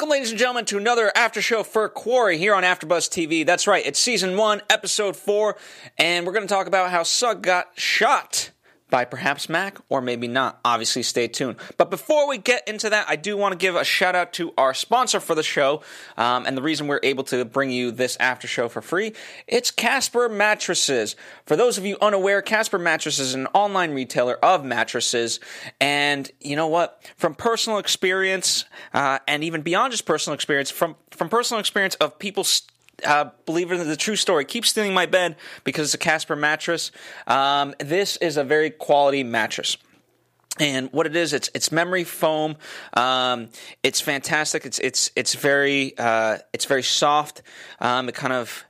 ladies and gentlemen, to another after show for Quarry here on AfterBuzz TV. That's right, it's Season 1, Episode 4, and we're going to talk about how Sugg got shot by perhaps Mac, or maybe not. Obviously, stay tuned. But before we get into that, I do want to give a shout-out to our sponsor for the show, and the reason we're able to bring you this after show for free. It's Casper Mattresses. For those of you unaware, Casper Mattresses is an online retailer of mattresses, and you know what? From personal experience, and even beyond just personal experience, from personal experience of people believe it or the true story, keep stealing my bed because it's a Casper mattress. This is a very quality mattress. And what it is, it's memory foam. It's fantastic. It's very soft. It kind of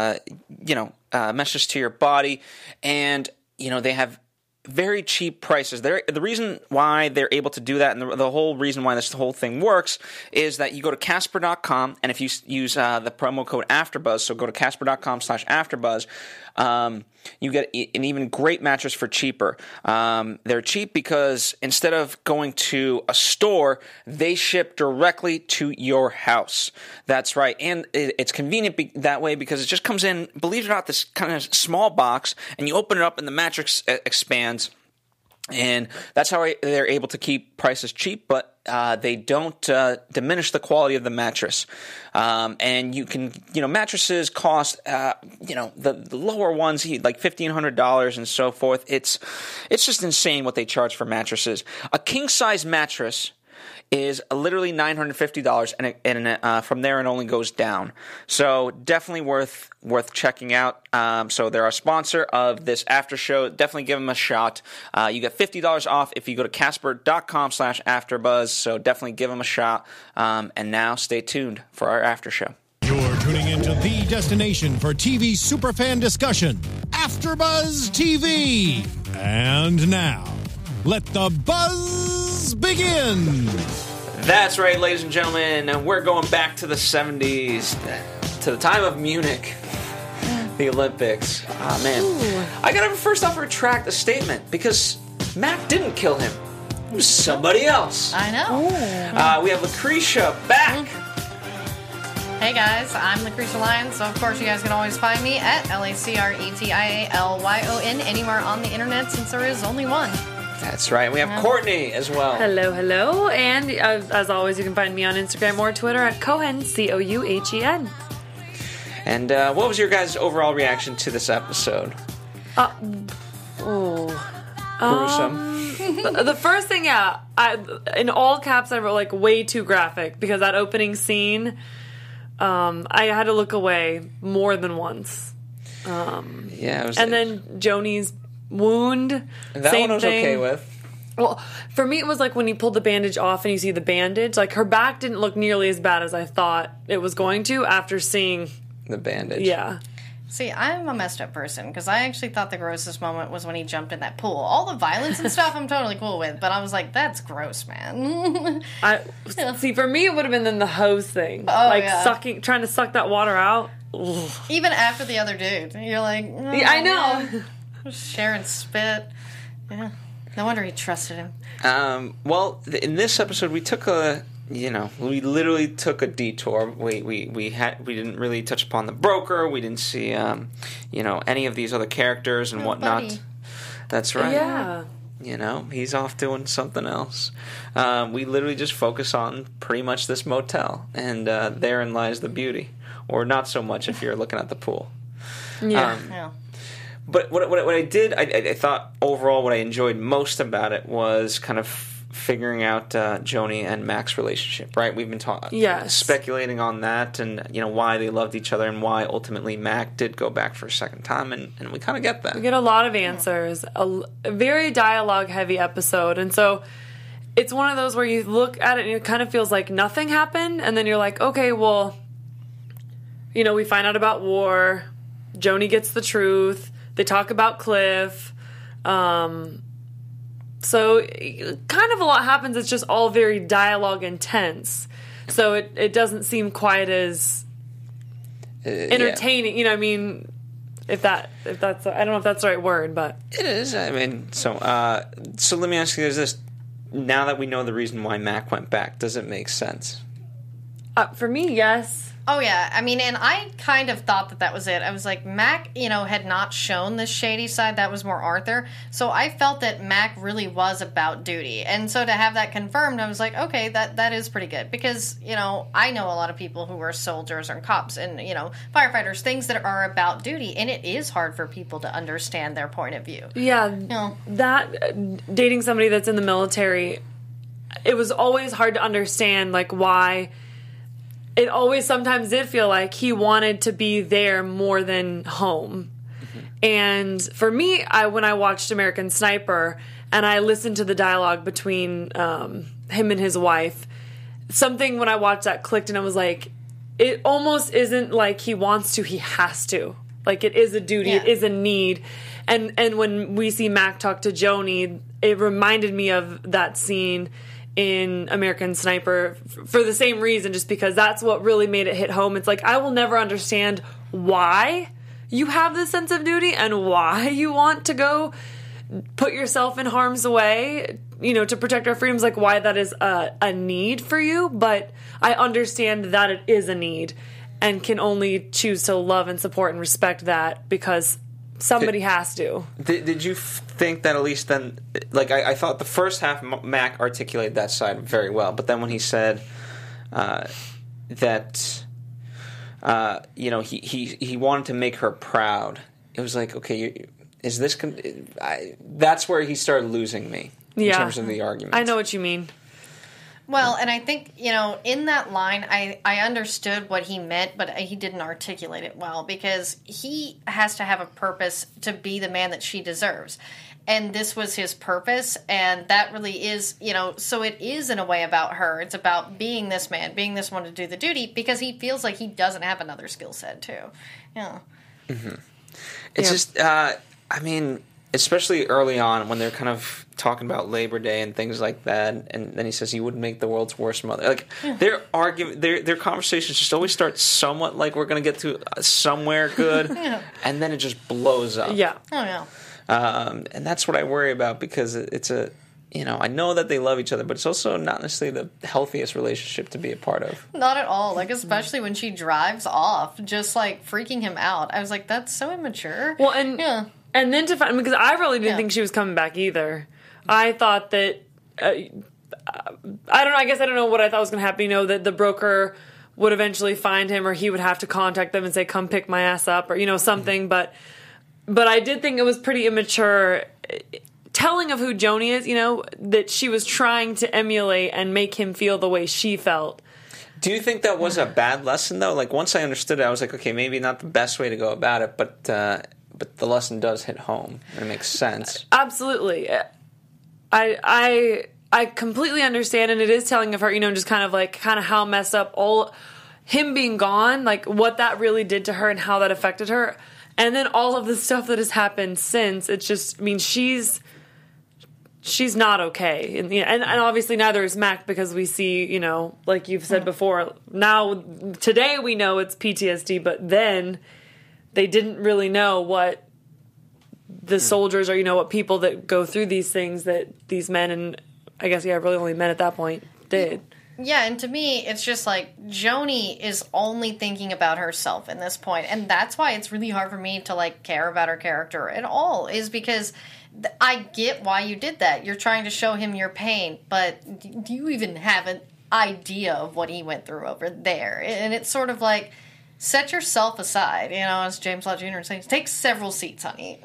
meshes to your body, and they have very cheap prices. The reason why they're able to do that, and the whole reason why this whole thing works, is that you go to Casper.com, and if you use the promo code AfterBuzz, so go to Casper.com/AfterBuzz, you get an even great mattress for cheaper. They're cheap because instead of going to a store, they ship directly to your house. That's right, and it's convenient that way because it just comes in, believe it or not, this kind of small box, and you open it up and the mattress expands. And that's how they're able to keep prices cheap, but they don't diminish the quality of the mattress. And you can, mattresses cost, the lower ones, like $1,500 and so forth. It's just insane what they charge for mattresses. A king-size mattress is literally $950, and from there it only goes down. So definitely worth checking out. So they're a sponsor of this after show. Definitely give them a shot. You get $50 off if you go to Casper.com/AfterBuzz. So definitely give them a shot. And now stay tuned for our after show. You're tuning into the destination for TV superfan discussion, AfterBuzz TV. And now, let the buzz begin. That's right, ladies and gentlemen. We're going back to the 70s, to the time of Munich, the Olympics. Ah, man. Ooh. I gotta first off retract the statement because Mac didn't kill him. It was somebody else. I know. We have Lucretia back. Hey guys, I'm Lucretia Lyons, so of course you guys can always find me at LACRETIALYON anywhere on the internet since there is only one. That's right. We have Courtney as well. Hello. And as always, you can find me on Instagram or Twitter at Cohen, COUHEN. And what was your guys' overall reaction to this episode? Gruesome. The first thing, in all caps, I wrote like way too graphic because that opening scene, I had to look away more than once. It was. And then Joni's wound. That same one I was thing. okay with. Well, for me, it was like when he pulled the bandage off and you see the bandage. Like, her back didn't look nearly as bad as I thought it was going to after seeing the bandage. Yeah. See, I'm a messed up person because I actually thought the grossest moment was when he jumped in that pool. All the violence and stuff I'm totally cool with, but I was like, that's gross, man. See, for me, it would have been then the hose thing. Trying to suck that water out. Ugh. Even after the other dude. You're like, yeah, I know. Yeah. Sharing spit. Yeah. No wonder he trusted him. Well, in this episode, we took we literally took a detour. We didn't really touch upon the broker. We didn't see, any of these other characters and whatnot. Buddy. That's right. Yeah. He's off doing something else. We literally just focus on pretty much this motel, and therein lies the beauty, or not so much if you're looking at the pool. Yeah. Yeah. But what I did, I thought overall what I enjoyed most about it was kind of figuring out Joni and Mac's relationship, right? We've been speculating on that and, why they loved each other and why ultimately Mac did go back for a second time, and we kind of get that. We get a lot of answers. A very dialogue-heavy episode, and so it's one of those where you look at it and it kind of feels like nothing happened, and then you're like, okay, well, we find out about war, Joni gets the truth, they talk about Cliff, so kind of a lot happens. It's just all very dialogue intense. So it doesn't seem quite as entertaining. Yeah. If that's I don't know if that's the right word, but it is. So let me ask you this: now that we know the reason why Mac went back, does it make sense? For me, yes. Oh, yeah. I mean, and I kind of thought that was it. I was like, Mac, had not shown this shady side. That was more Arthur. So I felt that Mac really was about duty. And so to have that confirmed, I was like, okay, that is pretty good. Because, I know a lot of people who are soldiers and cops and, firefighters, things that are about duty. And it is hard for people to understand their point of view. Yeah. That, dating somebody that's in the military, it was always hard to understand, like, why... It always sometimes did feel like he wanted to be there more than home. Mm-hmm. And for me, when I watched American Sniper and I listened to the dialogue between him and his wife, something when I watched that clicked and I was like, it almost isn't like he wants to, he has to. Like, it is a duty, It is a need. And when we see Mac talk to Joni, it reminded me of that scene in American Sniper for the same reason, just because that's what really made it hit home. It's like, I will never understand why you have this sense of duty and why you want to go put yourself in harm's way, to protect our freedoms, like why that is a need for you. But I understand that it is a need and can only choose to love and support and respect that because somebody has to. Did you think that at least then, like, I thought the first half Mac articulated that side very well, but then when he said that, he wanted to make her proud, it was like, okay, is this... that's where he started losing me in terms of the argument. I know what you mean. Well, and I think, in that line, I understood what he meant, but he didn't articulate it well, because he has to have a purpose to be the man that she deserves. And this was his purpose, and that really is, so it is in a way about her. It's about being this man, being this one to do the duty, because he feels like he doesn't have another skill set, too. Yeah. Mm-hmm. It's just, especially early on when they're kind of talking about Labor Day and things like that, and then he says he would make the world's worst mother. Like, their argument, their conversations just always start somewhat like we're going to get to somewhere good, and then it just blows up. Yeah. Oh, yeah. And that's what I worry about, because it's I know that they love each other, but it's also not necessarily the healthiest relationship to be a part of. Not at all. Like, especially when she drives off, just, like, freaking him out. I was like, that's so immature. Well, and then to find, because I really didn't think she was coming back either. I thought that, I don't know, I guess I don't know what I thought was going to happen, that the broker would eventually find him, or he would have to contact them and say, come pick my ass up, or, something, but I did think it was pretty immature telling of who Joni is, that she was trying to emulate and make him feel the way she felt. Do you think that was a bad lesson, though? Like, once I understood it, I was like, okay, maybe not the best way to go about it, but the lesson does hit home, and it makes sense. Absolutely. I completely understand, and it is telling of her, just kind of how messed up him being gone, like what that really did to her and how that affected her. And then all of the stuff that has happened since, it's just, she's not okay. And obviously neither is Mac, because we see, like you've said before, now, today we know it's PTSD, but then they didn't really know what the soldiers, or, what people that go through these things that these men, and I guess, really only men at that point, did. Yeah, and to me, it's just like, Joni is only thinking about herself in this point, and that's why it's really hard for me to, like, care about her character at all, is because I get why you did that. You're trying to show him your pain, but do you even have an idea of what he went through over there? And it's sort of like, set yourself aside, as James Lott Jr. says, take several seats, honey.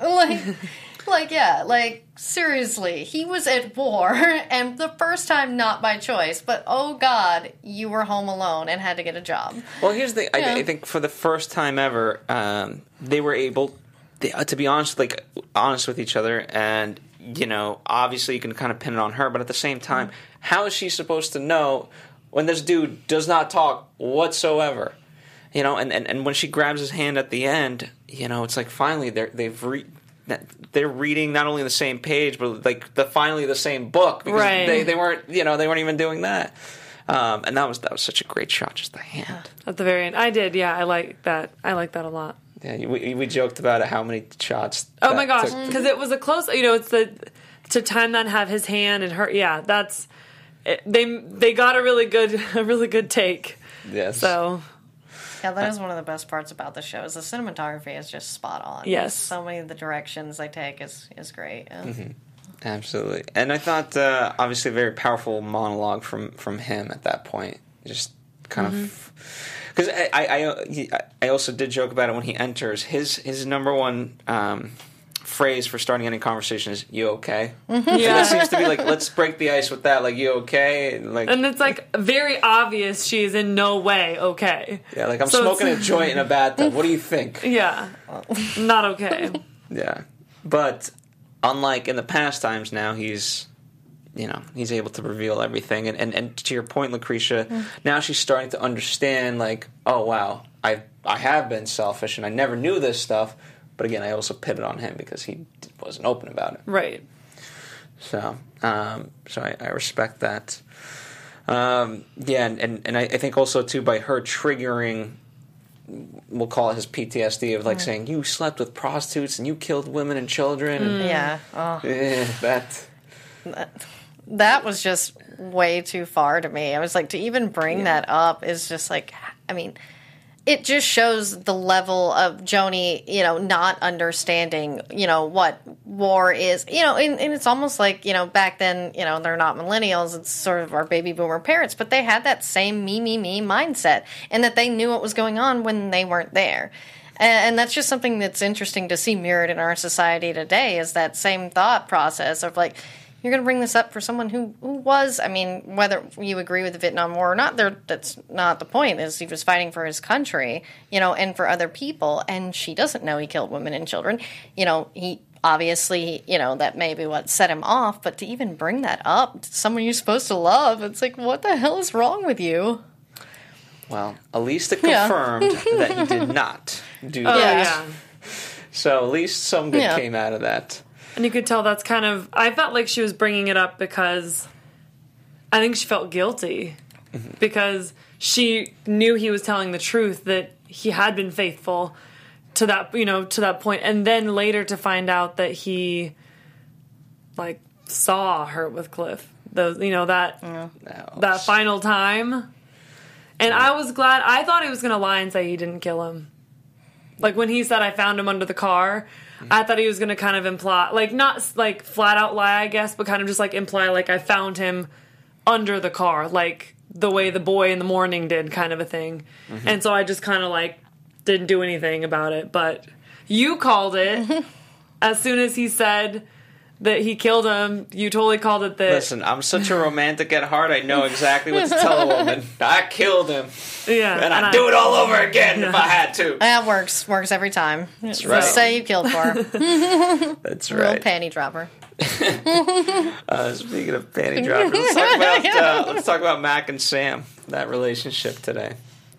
Seriously, he was at war, and the first time not by choice, but oh god, you were home alone and had to get a job. Well, here's the I think for the first time ever, they were able to be honest with each other, and obviously you can kind of pin it on her, but at the same time, how is she supposed to know when this dude does not talk whatsoever? And when she grabs his hand at the end, it's like finally they're reading not only the same page, but finally the same book, because they weren't even doing that. And that was such a great shot, just the hand at the very end. I did, yeah. I like that. I like that a lot. Yeah, we joked about it, how many shots. Oh my gosh, because it was a close. It's to time that and have his hand and her. Yeah, that's they got a really good take. Yes. So Yeah, that is one of the best parts about the show. Is the cinematography is just spot on. Yes. So many of the directions they take is great. Yeah. Absolutely. And I thought, obviously, a very powerful monologue from him at that point. Just kind of... Because I also did joke about it when he enters. His number one phrase for starting any conversation is, "You okay?" And that seems to be like, let's break the ice with that. Like, you okay? And it's like very obvious she is in no way okay. Yeah, like I'm smoking a joint in a bathtub. What do you think? Yeah. Not okay. Yeah. But unlike in the past times now, he's able to reveal everything. And to your point, Lucretia, now she's starting to understand, like, oh, wow, I have been selfish and I never knew this stuff. But again, I also pitted on him because he wasn't open about it. Right. So I respect that. Yeah, and I think also, too, by her triggering, we'll call it his PTSD of, like, saying, you slept with prostitutes and you killed women and children. And, Yeah. Oh. That was just way too far to me. I was like, to even bring that up is just like, I mean, it just shows the level of Joni, not understanding, what war is, and it's almost like, back then, they're not millennials, it's sort of our baby boomer parents, but they had that same me mindset, and that they knew what was going on when they weren't there. And that's just something that's interesting to see mirrored in our society today, is that same thought process of like, you're going to bring this up for someone who was, I mean, whether you agree with the Vietnam War or not, that's not the point, is he was fighting for his country, and for other people, and she doesn't know he killed women and children. He obviously, that may be what set him off, but to even bring that up to someone you're supposed to love, it's like, what the hell is wrong with you? Well, at least it confirmed that he did not do that. Yeah. So at least some good came out of that. And you could tell that's kind of... I felt like she was bringing it up because I think she felt guilty. Because she knew he was telling the truth, that he had been faithful to that, to that point. And then later to find out that he, like, saw her with Cliff. That final time. And I was glad... I thought he was going to lie and say he didn't kill him. Like, when he said, I found him under the car... I thought he was going to kind of imply, like, not, like, flat out lie, I guess, but kind of just, like, imply, like, I found him under the car, like, the way the boy in the morning did, kind of a thing. And so I just kind of, like, didn't do anything about it. But you called it. As soon as he said that he killed him, you totally called it that. Listen, I'm such a romantic at heart, I know exactly what to tell a woman. I killed him. Yeah. And I'd do it all over again if I had to. That works every time. That's right. Just say you killed for her. That's Real right. panty dropper. Speaking of panty droppers, let's talk about Mac and Sam, that relationship today.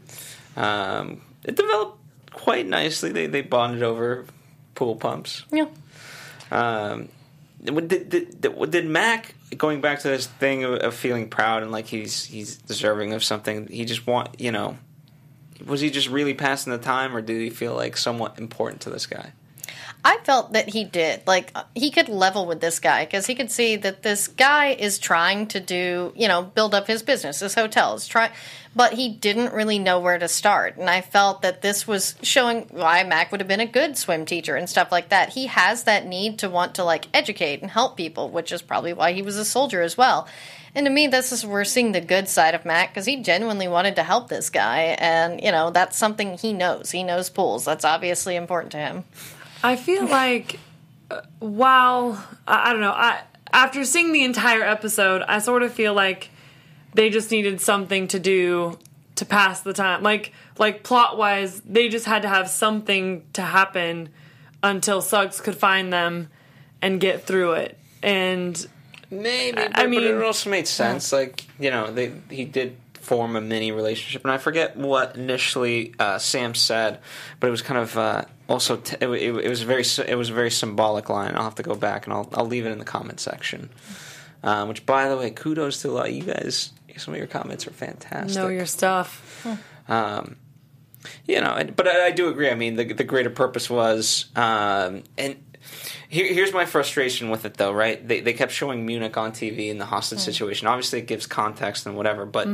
It developed quite nicely. They bonded over pool pumps. Yeah. Did Mac, going back to this thing of feeling proud and like he's deserving of something, he just was he just really passing the time, or did he feel like somewhat important to this guy? I felt that he did. Like, he could level with this guy because he could see that this guy is trying to do, build up his business, his hotels, but he didn't really know where to start. And I felt that this was showing why Mac would have been a good swim teacher and stuff like that. He has that need to want to, like, educate and help people, which is probably why he was a soldier as well. And to me, we're seeing the good side of Mac, because he genuinely wanted to help this guy. And, that's something he knows. He knows pools. That's obviously important to him. I feel like, I don't know, after seeing the entire episode, I sort of feel like they just needed something to do to pass the time. Like plot-wise, they just had to have something to happen until Suggs could find them and get through it. And maybe, but it also made sense. Like, he did form a mini relationship, and I forget what initially Sam said, but it was kind of also it was a very symbolic line. I'll have to go back and I'll leave it in the comment section. Which, by the way, kudos to a lot of you guys. Some of your comments are fantastic. Know your stuff. But I do agree. I mean, the greater purpose was, and here's my frustration with it, though. Right? They kept showing Munich on TV in the hostage situation. Obviously, it gives context and whatever, but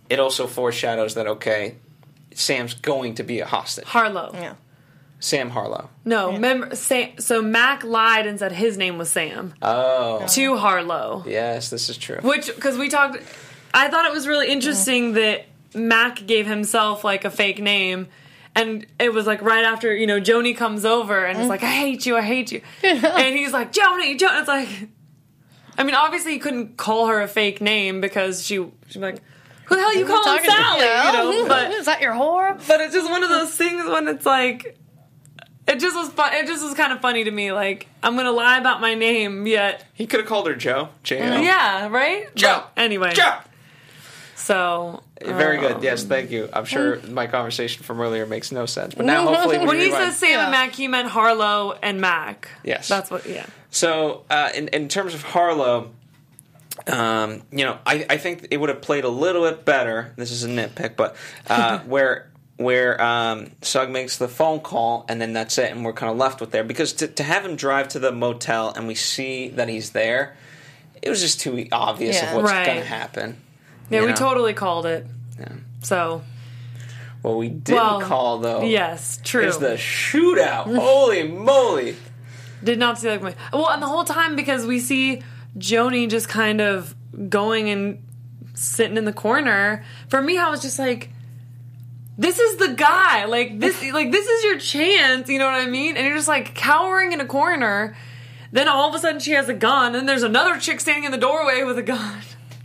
it also foreshadows that, okay, Sam's going to be a hostage. Harlow. Yeah. Sam Harlow. No, remember, so Mac lied and said his name was Sam Oh. to Harlow. Yes, this is true. Which, because we talked, I thought it was really interesting that Mac gave himself like a fake name, and it was like right after, you know, Joni comes over and it's like, I hate you. And he's like, Joni. It's like, I mean, obviously he couldn't call her a fake name because she'd be like, who the hell are you calling Sally? You know, but is that your whore? But it's just one of those things when it's like, it just was fun. It just was kind of funny to me. Like, I'm gonna lie about my name, yet He could have called her Joe. J-O. yeah, right. Joe. But anyway, Joe. so Very good. Yes, thank you. I'm sure my conversation from earlier makes no sense, but now hopefully when he rewind- says Sam and Mac, he meant Harlow and Mac. Yes. That's what. Yeah. So, in terms of Harlow, you know, I think it would have played a little bit better. This is a nitpick, but where Sugg makes the phone call and then that's it, and we're kind of left with there, because to have him drive to the motel and we see that he's there, it was just too obvious of what's Right. going to happen. Yeah, You we know? totally called it. Yeah. So What we didn't call though, yes, true. is the shootout. Holy moly! Did not see that coming. Well, and the whole time, because we see Joni just kind of going and sitting in the corner. For me, I was just like, this is the guy. Like this is your chance. You know what I mean? And you're just like cowering in a corner. Then all of a sudden she has a gun, and there's another chick standing in the doorway with a gun.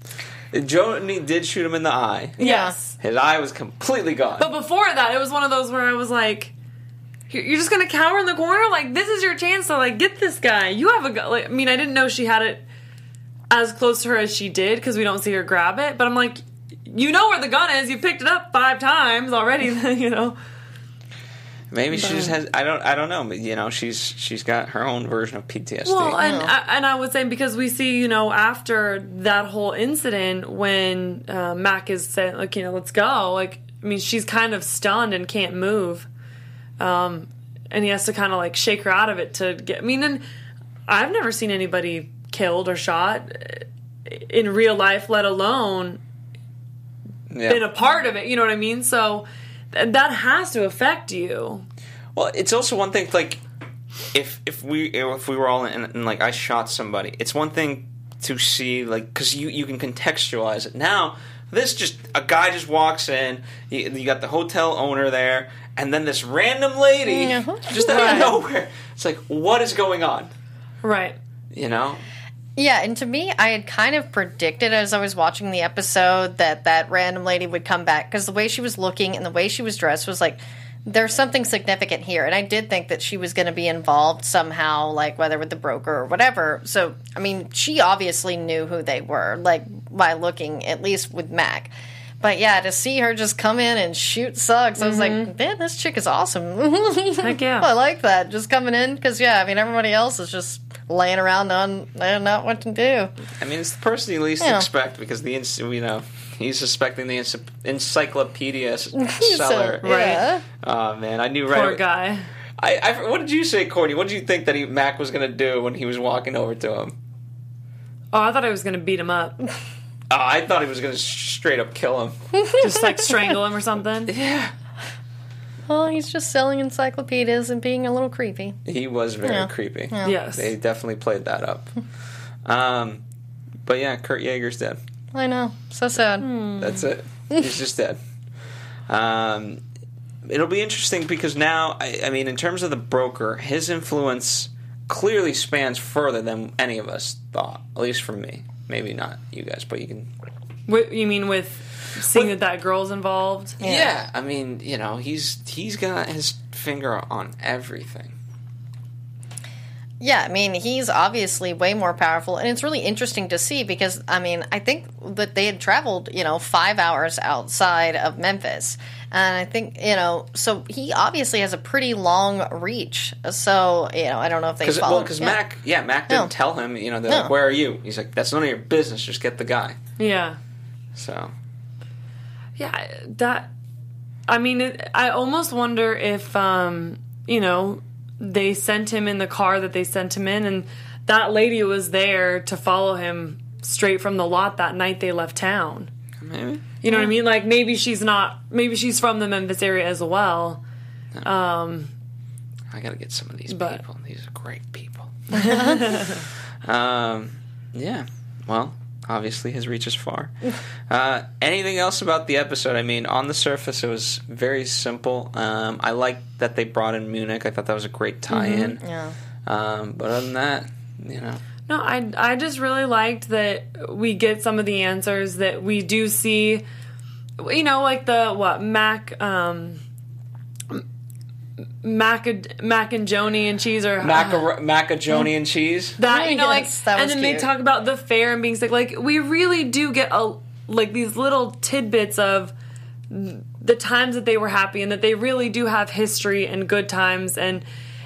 Joni did shoot him in the eye. Yes. His eye was completely gone. But before that, it was one of those where I was like, you're just gonna cower in the corner? Like, this is your chance to, like, get this guy. You have a gun. Like, I mean, I didn't know she had it as close to her as she did, because we don't see her grab it. But I'm like, you know where the gun is. You picked it up 5 times already, you know? Maybe she just has. I don't know. But you know, she's got her own version of PTSD. Well, and I was saying, because we see, you know, after that whole incident, when Mac is saying, like, you know, let's go. Like, I mean, she's kind of stunned and can't move. And he has to kind of like shake her out of it to get. I mean, and I've never seen anybody killed or shot in real life, let alone been a part of it. You know what I mean? So that has to affect you. Well, it's also one thing, like, if we were all in, and like I shot somebody, it's one thing to see, like, because you can contextualize it. Now this just a guy just walks in, you got the hotel owner there, and then this random lady just out of nowhere. It's like, what is going on? Right. You know. Yeah, and to me, I had kind of predicted as I was watching the episode that random lady would come back, because the way she was looking and the way she was dressed was like, there's something significant here. And I did think that she was going to be involved somehow, like whether with the broker or whatever. So, I mean, she obviously knew who they were, like by looking, at least with Mac. But yeah, to see her just come in and shoot Suggs, I was like, man, this chick is awesome. Heck yeah. I like that. Just coming in, because, yeah, I mean, everybody else is just laying around on not what to do. I mean, it's the person you least expect, because he's suspecting the encyclopedia seller. Yeah. Oh man, I knew Poor right. Poor guy. I what did you say, Courtney? What did you think that Mac was going to do when he was walking over to him? Oh, I thought I was going to beat him up. I thought he was going to straight up kill him. Just like strangle him or something. Yeah. Well, he's just selling encyclopedias and being a little creepy. He was very creepy. Yeah. Yes. They definitely played that up. But yeah, Kurt Yeager's dead. I know. So sad. That's it. He's just dead. It'll be interesting, because now, I mean, in terms of the broker, his influence clearly spans further than any of us thought, at least from me. Maybe not you guys, but you can... You mean with seeing that girl's involved? Yeah, I mean, you know, he's got his finger on everything. Yeah, I mean, he's obviously way more powerful, and it's really interesting to see, because, I mean, I think that they had traveled, 5 hours outside of Memphis, and I think, so he obviously has a pretty long reach, so, I don't know if they followed. Because Mac didn't tell him, they're like, where are you? He's like, that's none of your business, just get the guy. Yeah. So. Yeah, I almost wonder if, they sent him in the car that they sent him in, and that lady was there to follow him straight from the lot that night they left town. Maybe. You know what I mean? Like, maybe she's from the Memphis area as well. I gotta get some of these people. These are great people. Yeah. Well, obviously his reach is far. Anything else about the episode? I mean, on the surface, it was very simple. I liked that they brought in Munich. I thought that was a great tie-in. Mm-hmm. Yeah. But other than that, No, I just really liked that we get some of the answers that we do see. Like the Mac and Joni and cheese or Mac-a-Joni and cheese. That Yes, that and was then cute. they talk about the fair and being sick. Like, we really do get these little tidbits of the times that they were happy and that they really do have history and good times and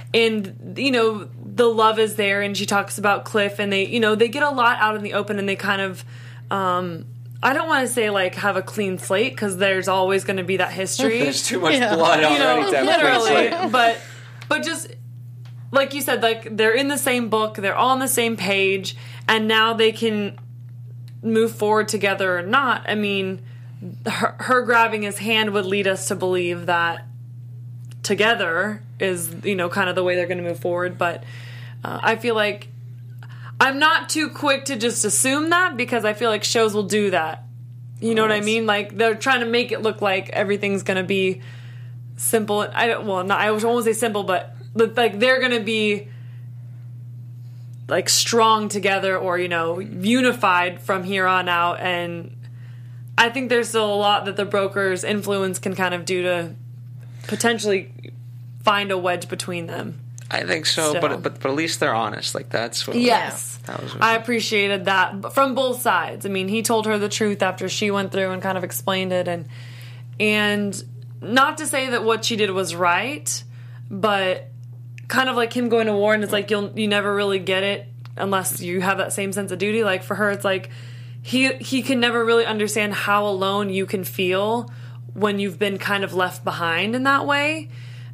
the love is there. And she talks about Cliff and they get a lot out in the open and they kind of I don't want to say like have a clean slate because there's always going to be that history. There's too much blood already to have a clean slate. but just like you said, like they're in the same book, they're all on the same page, and now they can move forward together or not. I mean, her grabbing his hand would lead us to believe that together is kind of the way they're going to move forward. But I feel like I'm not too quick to just assume that because I feel like shows will do that. You know what I mean? Like they're trying to make it look like everything's going to be simple. I won't say simple, but like they're going to be like strong together or unified from here on out. And I think there's still a lot that the broker's influence can kind of do to potentially find a wedge between them. I think so, but at least they're honest. Like that's what. Yes, that was I appreciated that from both sides. I mean, he told her the truth after she went through and kind of explained it, and not to say that what she did was right, but kind of like him going to war, and it's like you never really get it unless you have that same sense of duty. Like for her, it's like he can never really understand how alone you can feel when you've been kind of left behind in that way.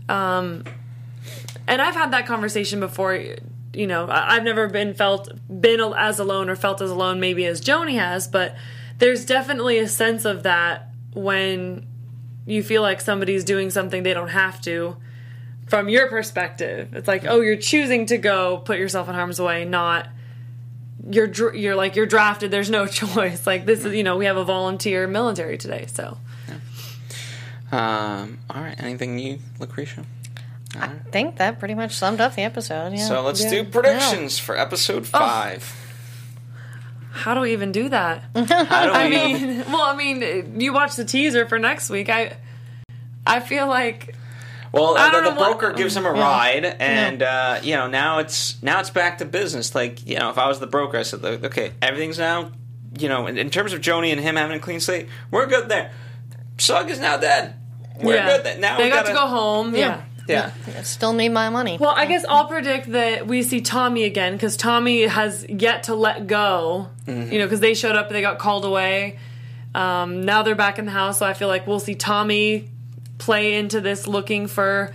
And I've had that conversation before. I've never been as alone or felt as alone maybe as Joni has, but there's definitely a sense of that when you feel like somebody's doing something they don't have to from your perspective. It's like, oh, you're choosing to go put yourself in harm's way, not you're drafted, there's no choice. Like this is, we have a volunteer military today, so. All right, anything new, Lucretia? I think that pretty much summed up the episode. Yeah. So let's do predictions for episode 5. How do we even do that? I mean, you watch the teaser for next week. I feel like. Well, the broker gives him a ride, and now it's back to business. Like if I was the broker, I said, okay, everything's now, in terms of Joni and him having a clean slate, we're good there. Sugg is now dead. We're good there. Now they got to go home. Yeah. Still need my money. Well, I guess I'll predict that we see Tommy again because Tommy has yet to let go. Mm-hmm. Because they showed up, they got called away. Now they're back in the house, so I feel like we'll see Tommy play into this, looking for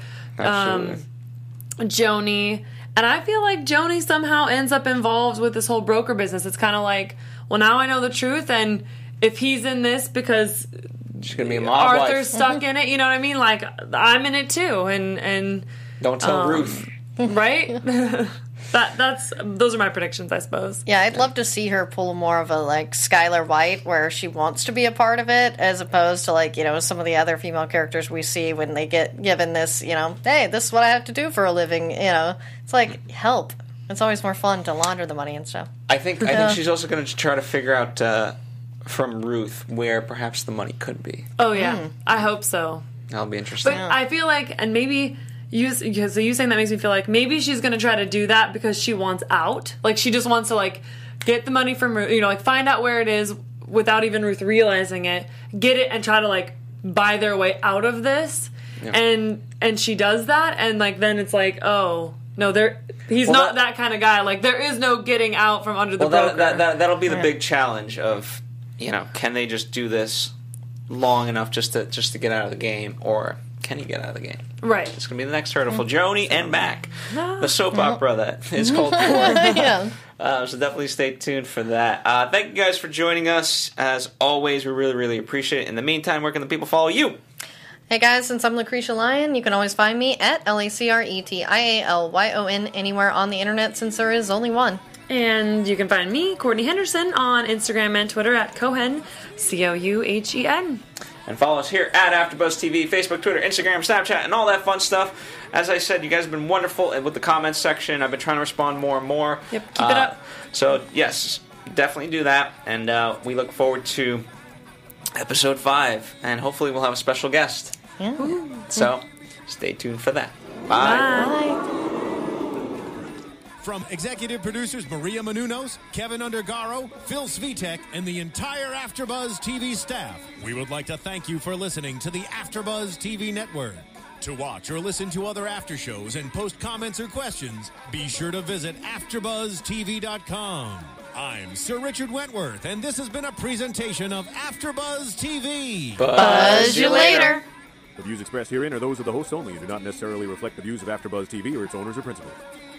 Joni. And I feel like Joni somehow ends up involved with this whole broker business. It's kind of like, well, now I know the truth, and if he's in this because she's gonna be a mob Arthur's wife. stuck in it, you know what I mean? Like, I'm in it too, and don't tell Ruth, right? Those are my predictions, I suppose. Yeah, I'd love to see her pull more of a like Skylar White, where she wants to be a part of it, as opposed to like some of the other female characters we see when they get given this, hey, this is what I have to do for a living. It's like help. It's always more fun to launder the money and stuff. I think she's also going to try to figure out from Ruth where perhaps the money could be. Oh yeah, I hope so. That'll be interesting. But I feel like, and maybe. You saying that makes me feel like maybe she's going to try to do that because she wants out. Like, she just wants to, like, get the money from Ruth, like, find out where it is without even Ruth realizing it, get it, and try to, like, buy their way out of this. Yeah. And she does that, and, like, then it's like, oh, no, he's not that kind of guy. Like, there is no getting out from under the broker. That'll be the big challenge of, can they just do this long enough just to get out of the game, or Can you get out of the game? Right. It's going to be the next hurdle for Joni and Mac. The soap opera that is called Court. Yeah. So definitely stay tuned for that. Thank you guys for joining us. As always, we really, really appreciate it. In the meantime, where can the people follow you? Hey guys, since I'm Lucretia Lyon, you can always find me at LACRETIALYON anywhere on the internet, since there is only one. And you can find me, Courtney Henderson, on Instagram and Twitter at Cohen, COUHEN. And follow us here at AfterBuzz TV, Facebook, Twitter, Instagram, Snapchat, and all that fun stuff. As I said, you guys have been wonderful with the comments section. I've been trying to respond more and more. Yep, keep it up. So, yes, definitely do that. And we look forward to episode 5. And hopefully we'll have a special guest. Yeah. So, stay tuned for that. Bye. Bye. From executive producers Maria Menounos, Kevin Undergaro, Phil Svitek, and the entire AfterBuzz TV staff, we would like to thank you for listening to the AfterBuzz TV network. To watch or listen to other after shows and post comments or questions, be sure to visit AfterBuzzTV.com. I'm Sir Richard Wentworth, and this has been a presentation of AfterBuzz TV. Buzz you later. The views expressed herein are those of the hosts only and do not necessarily reflect the views of AfterBuzz TV or its owners or principals.